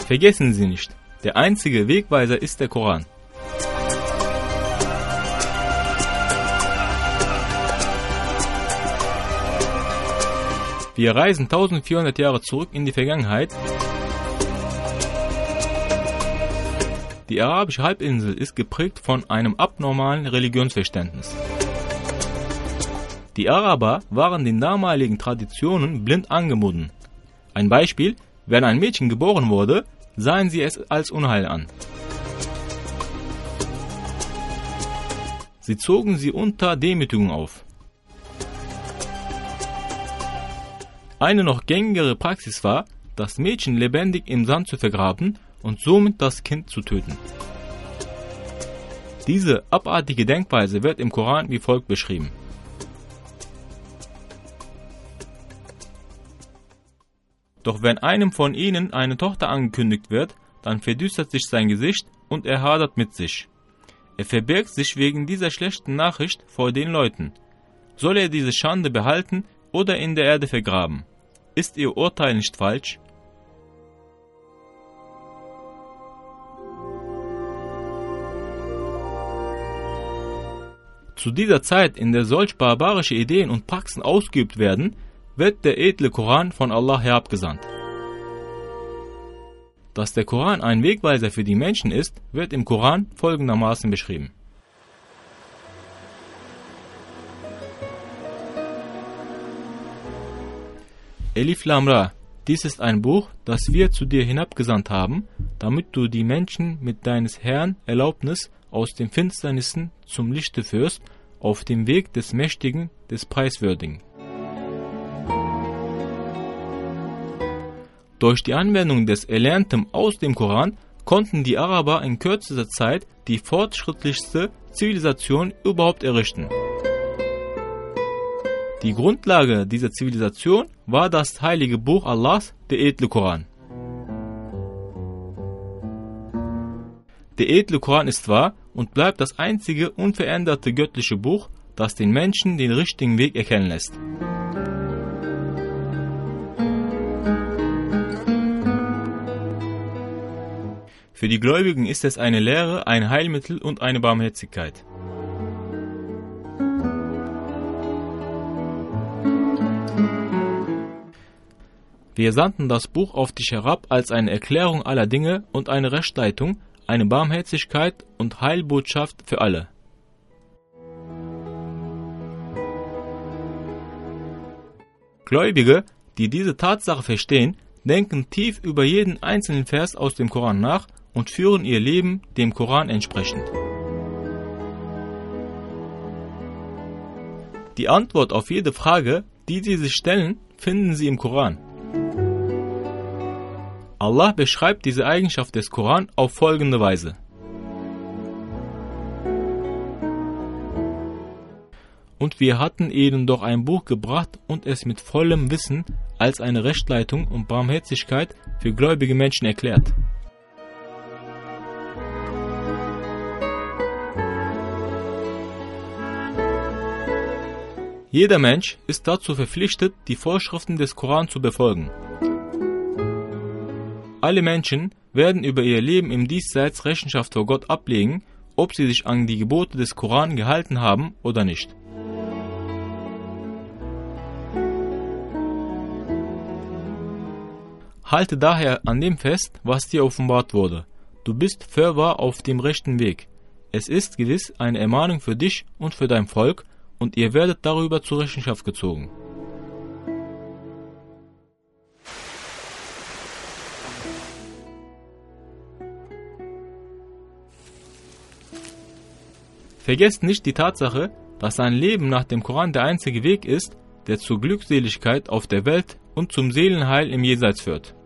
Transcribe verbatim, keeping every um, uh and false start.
Vergessen Sie nicht, der einzige Wegweiser ist der Koran. Wir reisen eintausendvierhundert Jahre zurück in die Vergangenheit. Die arabische Halbinsel ist geprägt von einem abnormalen Religionsverständnis. Die Araber waren den damaligen Traditionen blind angebunden. Ein Beispiel: Wenn ein Mädchen geboren wurde, sahen sie es als Unheil an. Sie zogen sie unter Demütigung auf. Eine noch gängigere Praxis war, das Mädchen lebendig im Sand zu vergraben und somit das Kind zu töten. Diese abartige Denkweise wird im Koran wie folgt beschrieben: Doch wenn einem von ihnen eine Tochter angekündigt wird, dann verdüstert sich sein Gesicht und er hadert mit sich. Er verbirgt sich wegen dieser schlechten Nachricht vor den Leuten. Soll er diese Schande behalten oder in der Erde vergraben? Ist Ihr Urteil nicht falsch? Zu dieser Zeit, in der solch barbarische Ideen und Praxen ausgeübt werden, wird der edle Koran von Allah herabgesandt. Dass der Koran ein Wegweiser für die Menschen ist, wird im Koran folgendermaßen beschrieben: Elif Lam Ra, dies ist ein Buch, das wir zu dir hinabgesandt haben, damit du die Menschen mit deines Herrn Erlaubnis aus den Finsternissen zum Lichte führst, auf dem Weg des Mächtigen, des Preiswürdigen. Durch die Anwendung des Erlernten aus dem Koran konnten die Araber in kürzester Zeit die fortschrittlichste Zivilisation überhaupt errichten. Die Grundlage dieser Zivilisation war das heilige Buch Allahs, der edle Koran. Der edle Koran ist wahr und bleibt das einzige unveränderte göttliche Buch, das den Menschen den richtigen Weg erkennen lässt. Für die Gläubigen ist es eine Lehre, ein Heilmittel und eine Barmherzigkeit. Wir sandten das Buch auf dich herab als eine Erklärung aller Dinge und eine Rechtsleitung, eine Barmherzigkeit und Heilbotschaft für alle. Gläubige, die diese Tatsache verstehen, denken tief über jeden einzelnen Vers aus dem Koran nach und führen ihr Leben dem Koran entsprechend. Die Antwort auf jede Frage, die sie sich stellen, finden sie im Koran. Allah beschreibt diese Eigenschaft des Koran auf folgende Weise: Und wir hatten ihnen doch ein Buch gebracht und es mit vollem Wissen als eine Rechtsleitung und Barmherzigkeit für gläubige Menschen erklärt. Jeder Mensch ist dazu verpflichtet, die Vorschriften des Koran zu befolgen. Alle Menschen werden über ihr Leben im Diesseits Rechenschaft vor Gott ablegen, ob sie sich an die Gebote des Koran gehalten haben oder nicht. Halte daher an dem fest, was dir offenbart wurde. Du bist fürwahr auf dem rechten Weg. Es ist gewiss eine Ermahnung für dich und für dein Volk, und ihr werdet darüber zur Rechenschaft gezogen. Vergesst nicht die Tatsache, dass ein Leben nach dem Koran der einzige Weg ist, der zur Glückseligkeit auf der Welt und zum Seelenheil im Jenseits führt.